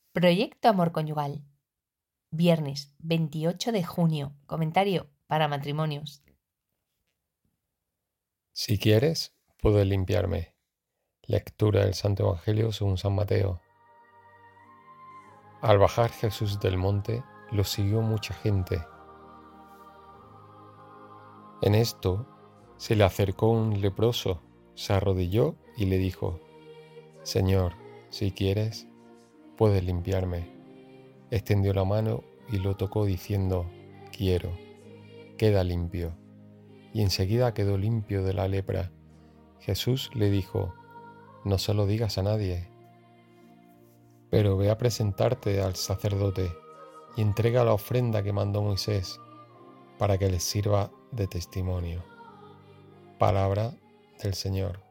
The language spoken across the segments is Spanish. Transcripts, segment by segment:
Proyecto Amor Conyugal. Viernes 28 de junio. Comentario para matrimonios. Si quieres, puedes limpiarme. Lectura del Santo Evangelio según San Mateo. Al bajar Jesús del monte, lo siguió mucha gente. En esto, se le acercó un leproso, se arrodilló y le dijo: Señor, si quieres, puedes limpiarme. Extendió la mano y lo tocó diciendo: Quiero, queda limpio. Y enseguida quedó limpio de la lepra. Jesús le dijo: No se lo digas a nadie, pero ve a presentarte al sacerdote y entrega la ofrenda que mandó Moisés para que les sirva de testimonio. Palabra del Señor.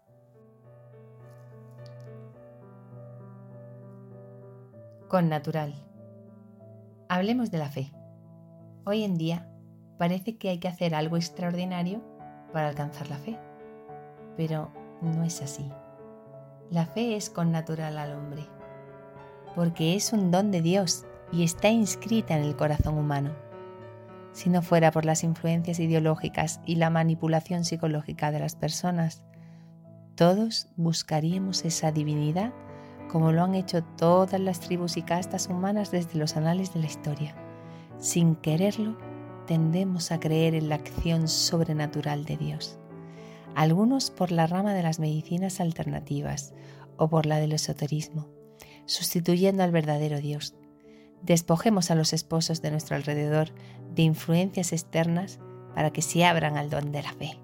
Con natural. Hablemos de la fe. Hoy en día parece que hay que hacer algo extraordinario para alcanzar la fe, pero no es así. La fe es con natural al hombre, porque es un don de Dios y está inscrita en el corazón humano. Si no fuera por las influencias ideológicas y la manipulación psicológica de las personas, todos buscaríamos esa divinidad como lo han hecho todas las tribus y castas humanas desde los anales de la historia. Sin quererlo, tendemos a creer en la acción sobrenatural de Dios. Algunos por la rama de las medicinas alternativas o por la del esoterismo, sustituyendo al verdadero Dios. Despojemos a los esposos de nuestro alrededor de influencias externas para que se abran al don de la fe.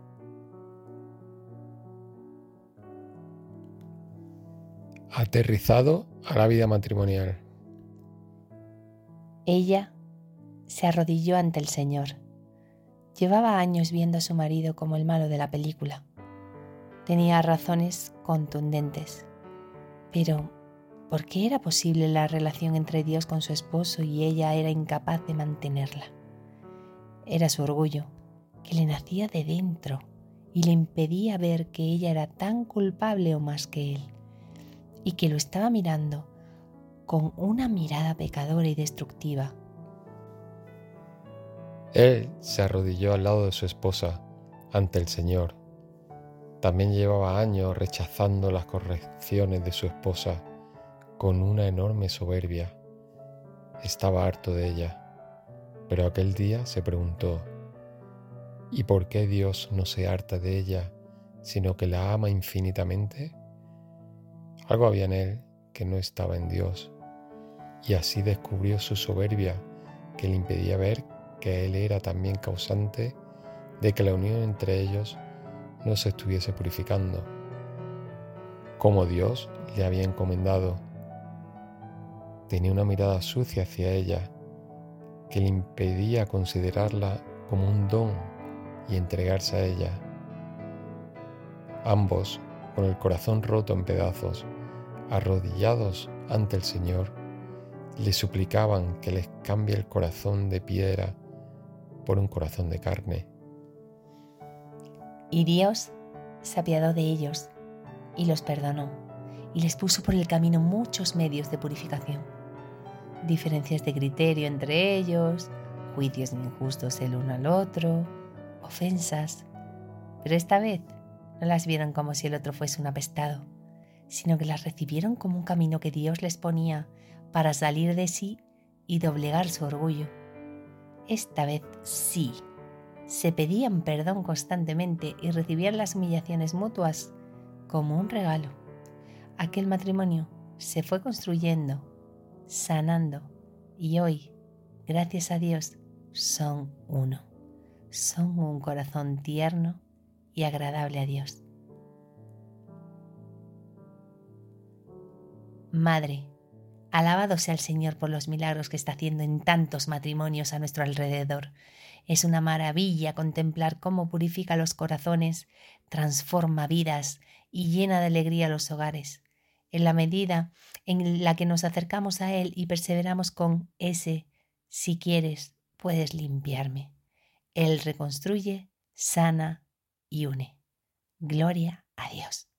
Aterrizado a la vida matrimonial. Ella se arrodilló ante el Señor. Llevaba años viendo a su marido como el malo de la película. Tenía razones contundentes. Pero, ¿por qué era posible la relación entre Dios con su esposo y ella era incapaz de mantenerla? Era su orgullo, que le nacía de dentro y le impedía ver que ella era tan culpable o más que él, y que lo estaba mirando con una mirada pecadora y destructiva. Él se arrodilló al lado de su esposa, ante el Señor. También llevaba años rechazando las correcciones de su esposa con una enorme soberbia. Estaba harto de ella, pero aquel día se preguntó: ¿y por qué Dios no se harta de ella, sino que la ama infinitamente? Algo había en él que no estaba en Dios, y así descubrió su soberbia, que le impedía ver que él era también causante de que la unión entre ellos no se estuviese purificando, como Dios le había encomendado. Tenía una mirada sucia hacia ella, que le impedía considerarla como un don y entregarse a ella. Ambos, con el corazón roto en pedazos, arrodillados ante el Señor, le suplicaban que les cambie el corazón de piedra por un corazón de carne. Y Dios se apiadó de ellos y los perdonó y les puso por el camino muchos medios de purificación. Diferencias de criterio entre ellos, juicios injustos el uno al otro, ofensas. Pero esta vez no las vieron como si el otro fuese un apestado, sino que las recibieron como un camino que Dios les ponía para salir de sí y doblegar su orgullo. Esta vez sí, se pedían perdón constantemente y recibían las humillaciones mutuas como un regalo. Aquel matrimonio se fue construyendo, sanando, y hoy, gracias a Dios, son uno. Son un corazón tierno y agradable a Dios. Madre, alabado sea el Señor por los milagros que está haciendo en tantos matrimonios a nuestro alrededor. Es una maravilla contemplar cómo purifica los corazones, transforma vidas y llena de alegría los hogares. En la medida en la que nos acercamos a Él y perseveramos con ese, si quieres, puedes limpiarme. Él reconstruye, sana y une. Gloria a Dios.